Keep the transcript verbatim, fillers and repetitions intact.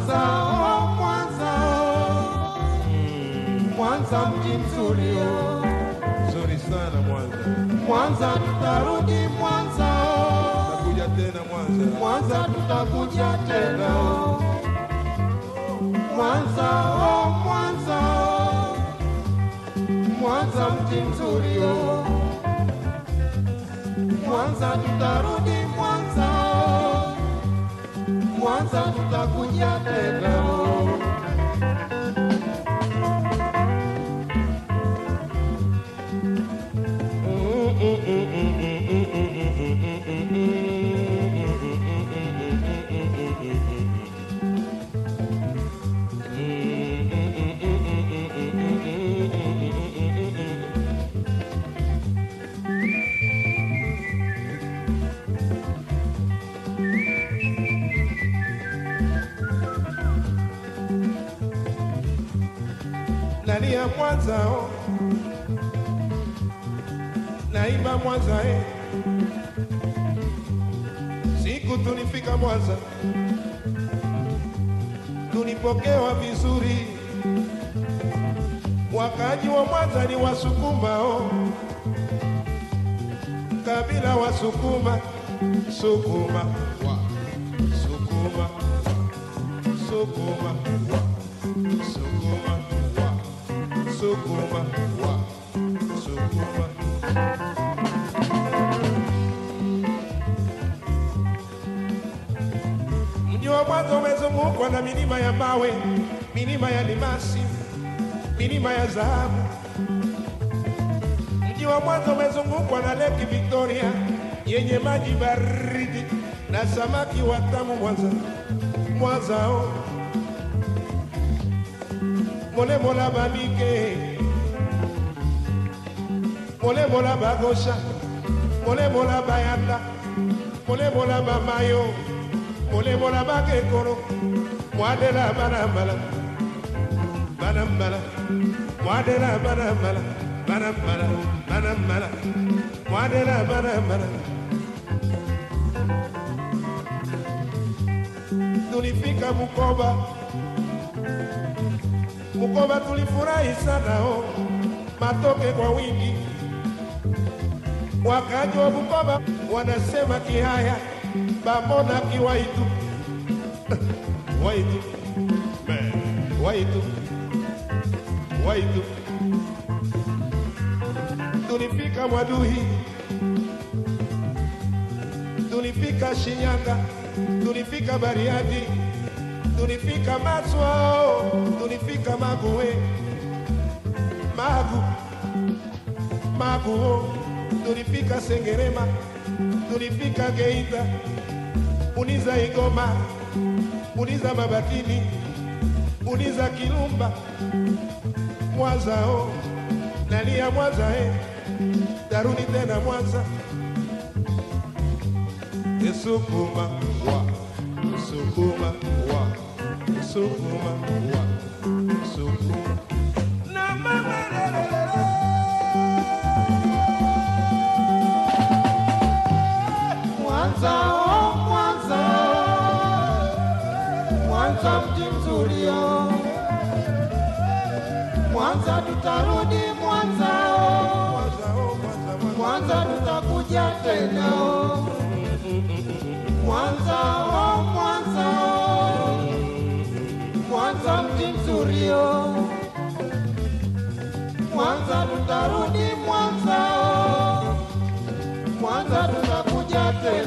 Mwanza, oh Mwanza, mm. Mwanza mji mzuri, oh. Mzuri sana Mwanza. Mwanza tutarudi Mwanza, oh. Tutakuja tena Mwanza. Mwanza tutakuja tena, oh. Mwanza, oh Mwanza, Mwanza mji mzuri, oh. Mwanza tutarudi Mwanza, Mwanza tutakuja tena, oh. Nalia Mwanza, oh. Naimba Mwanza, eh. Siku tulifika Mwanza, tulipokewa vizuri. Wakaji wa Mwanza ni Wasukuma, oh. Kabila wa Sukuma, Sukuma, wa Sukuma, Sukuma, wa Sukuma, wa Sukuma, wa Sukuma. Mji wa Mwanza umezungukwa na milima ya mawe, milima ya limasi, milima ya dhahabu. Mji wa Mwanza umezungukwa na Lake Victoria yenye maji baridi na samaki watamu. Mwanza, Mwanza, oh. Mole mola banike, mole mola bagosha, mole mola bayanda, mole mola bamayo, mole mola bagekoro, mwadela banambala, banambala, mwadela banambala, banambala, banambala, mwadela banambala. Tulifika Bukoba, Bukoba tulifurahi sana, oh. Matoke kwa wingi. Wakaji wa Bukoba wanasema Kihaya, Bamona Kiwaitu. Waitu, Waitu, Waitu. Tulifika Mwaduhi, tulifika Shinyanga, tulifika Bariadi, tulifika Maswa, tulifika Maguwe, Magu, Magu, tulifika Sengerema, tulifika Geita, Uniza Igoma, Uniza Mabatini, Uniza Kilumba. Mwanza, oh. Nalia Mwanza, eh. Darudi tena Mwanza. Sukuma, wa Sukuma, wa Sukuma, wa Sukuma. Na mama lelele. Mwanza, oh Mwanza, Mwanza mji mzuri, oh. Mwanza tutarudi Mwanza, oh. Mwanza tutakuja tena, oh. Mwanza, oh Mwanza, Mwanza mji mzuri, oh. Mwanza tutarudi Mwanza, oh. Mwanza tutakuja tena.